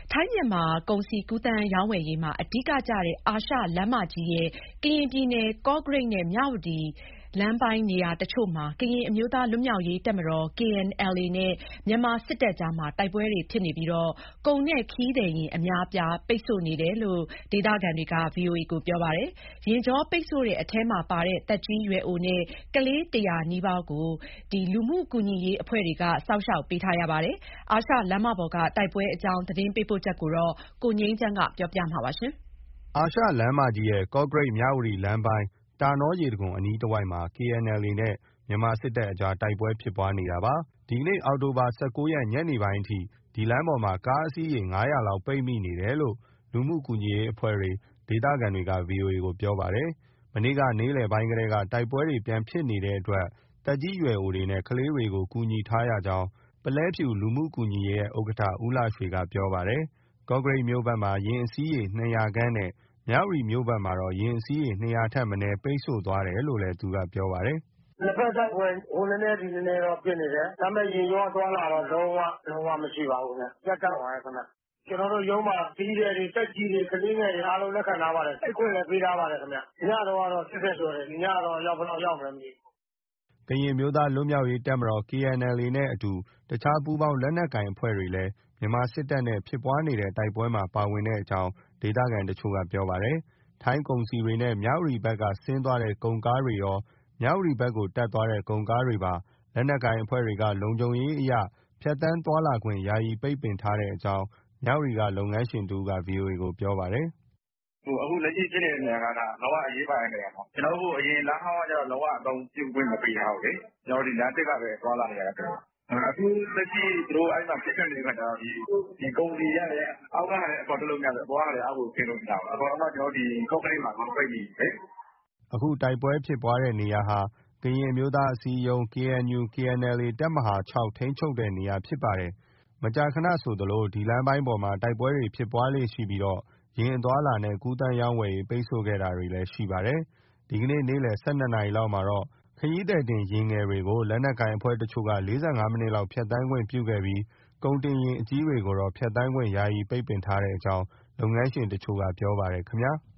ထိုင်းမြန်မာကုန်စည်ကူးသန်းရောင်းဝယ်ရေးမှာအဓိကကျတဲ့အာရှလမ်းမကြီးရဲ့ကရင်ပြည်နယ်ကော့ကရိတ်နဲ့မြဝတီလမ်းပိုင်းနေရာတချို့မှာကရင်အမျိုးသားလွတ်မြောက်ရေးတပ်မတော် KNLA နဲ့မြန်မာစစ်တပ်ကြားတိုက်ပွဲတွေဖြစ်နေပြီးကုန်နဲ့ခရီးသည်ယာဉ်အများအပြားပိတ်ဆို့နေတယ်လို့ဒေသခံတွေက VOA ကိုပြောပါတယ်။ ယာဉ်ကြောပိတ်ဆို့တဲ့အထဲမှာပါတဲ့သက်ကြီးရွယ်အိုနဲ့ကလေး 100 နီးပါးကိုလူမှုကူညီရေးအဖွဲ့တွေကစောင့်ရှောက်ပေးထားရပါတယ်။ အာရှလမ်းမပေါ်ကတိုက်ပွဲအကြောင်းသတင်းပေးပို့ချက်ကိုကိုငြိမ်းချမ်းကပြောပြပါမယ်။ အာရှလမ်းမကြီးရဲ့ ကော့ကရိတ်-မြဝတီလမ်းပိုင်း တာနောရေတံခွန်အနီးတဝိုက်မှာ KNLA နဲ့ မြန်မာစစ်တပ်ကြားတိုက်ပွဲဖြစ်ပွားနေတာပါ။ ဒီနေ့ အောက်တိုဘာ ၁၉ ရက် ညနေပိုင်းအထိ ဒီလမ်းပေါ်မှာ ကားအစီးရေ ၅၀၀ လောက်ပိတ်မိနေတယ်လို့ လူမှုကူညီရေးအဖွဲ့တွေ၊ ဒေသခံတွေက VOA ကိုပြောပါတယ်။ မနေ့က နေ့လယ်ပိုင်းကတည်းက တိုက်ပွဲတွေပြန်ဖြစ်နေတဲ့အတွက် သက်ကြီးရွယ်အိုတွေနဲ့ ကလေးတွေကို ကူညီထားရကြောင်း ပုလဲဖြူလူမှုကူညီရေးရဲ့ ဥက္ကဋ္ဌ ဦးလှရွှေက ပြောပါတယ်။ ကော့ကရိတ်မြို့ဘက်မှာ ယာဉ်အစီးရေ ၂၀၀ ခန့်နဲ့ မြဝတီမြို့ဘက်မှာတော့ ယာဉ်အစီးရေ ၂၀၀ ထက်မနည်း ပိတ်ဆို့သွားတယ်လို့လည်း သူကပြောပါတယ်။ “နှစ်ဘက်တိုက်ပွဲ ဟိုနည်းနည်းဒီနည်းနည်းတော့ဖြစ်နေတယ်။ ဒါပေမဲ့ယာဉ်ကြောအသွားအလာတော့လုံးဝမရှိပါဘူးခင်ဗျ။ ရပ်တန့်သွားတယ်ခင်ဗျ။ ကျွန်တော်တို့ရုံးမှာခရီးသည်တွေ၊ သက်ကြီးတွေ၊ ကလေးငယ်တွေအားလုံးလက်ခံထားပါတယ်။ အိပ်ခွင့်လည်းပေးထားပါတယ်ခင်ဗျ။ ညတုန်းကတော့ 80 ကျော်တယ်။ ဒီညတော့ဘယ်လောက်ရောက်မလဲမသိဘူး။ ” ကရင်အမျိုးသားလွတ်မြောက်ရေးတပ်မတော် KNLA နဲ့အတူ အခြားပူးပေါင်းလက်နက်ကိုင်အဖွဲ့တွေလည်း မြန်မာစစ်တပ်နဲ့ဖြစ်ပွားနေတဲ့တိုက်ပွဲမှာပါဝင်တဲ့အကြောင်း ဒေသခံတချို့ကပြောပါတယ်။ ထိုင်းကုန်စည်တွေနဲ့ မြဝတီဘက်ကဆင်းသွားတဲ့ကုန်ကားတွေရော မြဝတီဘက်ကိုတက်သွားတဲ့ကုန်ကားတွေပါ လက်နက်ကိုင်အဖွဲ့တွေက လုံခြုံရေးအရ ဖြတ်သန်းသွားလာခွင့် ယာယီပိတ်ပင်ထားတဲ့အကြောင်း မြဝတီက လုပ်ငန်းရှင်တဦးက VOA ကိုပြောပါတယ်။ “အခုလက်ရှိဖြစ်နေတဲ့နေရာကလုံးဝအရေးပါတဲ့နေရာပေါ့။ ကျွန်တော်တို့အရင်လမ်းဟောင်းကလုံးဝအသုံးပြုခွင့်မပေးထားဘူးလေ။ ကျွန်တော်တို့လမ်းသစ်ကပဲသွားလာနေရတာဖြစ်တယ်။ အခုလက်ရှိသူတို့အဲ့မှာပစ်ခတ်နေတဲ့အခါကျတော့ဒီကုန်စည်တွေကလည်းအောက်ကဟာလည်းအပေါ်တက်လို့မရသလို အပေါ်ကလည်းအောက်ကိုဆင်းလို့မရဘူး။ အကုန်လုံးကကျွန်တော်တို့ဒီကော့ကရိတ်မှာပိတ်မိနေတယ်လေ။ ” အခုတိုက်ပွဲဖြစ်ပွားတဲ့နေရာဟာ ကရင်အမျိုးသားအစည်းအရုံး KNU/KNLA တပ်မဟာ ထိန်းချုပ်တဲ့နေရာဖြစ်ပါတယ်။ မကြာခဏဆိုသလို ဒီလမ်းပိုင်းပေါ်မှာ တိုက်ပွဲတွေဖြစ်ပွားလေ့ရှိပြီး ယာဉ်အသွားအလာနဲ့ ကူးသန်းရောင်းဝယ်ရေး ပိတ်ဆို့ခဲ့တာတွေလည်းရှိပါတယ်။ ဒီနေ့ နေ့လယ် ၁၂ နာရီလောက်မှာတော့ ခရီးသည်တင်ယာဉ်ငယ်တွေကို လက်နက်ကိုင်အဖွဲ့တချို့က ၄၅ မိနစ်လောက် ဖြတ်သန်းခွင့်ပြုခဲ့ပြီး ကုန်တင်ယာဉ်အကြီးတွေကိုတော့ ဖြတ်သန်းခွင့် ယာယီပိတ်ပင်ထားတဲ့အကြောင်း လုပ်ငန်းရှင်တချို့က ပြောပါတယ်ခင်ဗျာ။